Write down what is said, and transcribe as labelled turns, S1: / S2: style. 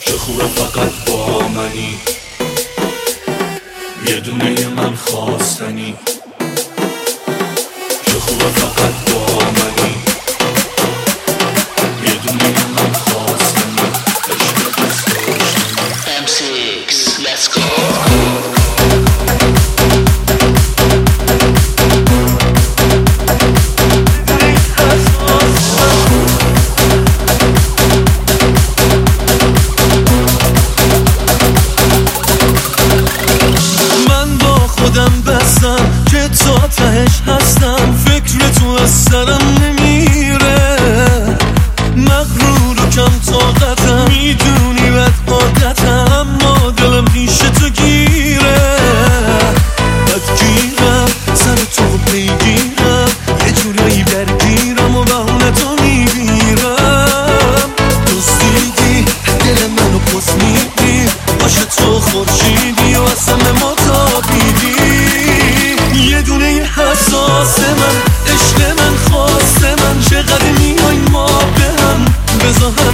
S1: چه خوبه فقط با منی، یه دونه من خواستنی. چه خوبه فقط با منی، یه دونه من خواستنی. عشق دوست داشتنی.
S2: M6 Let's go.
S3: که تا تهش هستم، فکر تو از سرم نمیره. مغرور و کم طاقتم، میدونی بد عادتم، اما دلم پیش تو گیره. بدگیرم سر تو پیگیرم، یه جورایی درگیرم و بهونه تو میگیرم. دزدیدی دل منو پس میدی، باشه تو خورشیدی و اصلا ما تابیدی. یه دونه حساس من، عشق من، خواست من، چقدر میای ما به هم بذار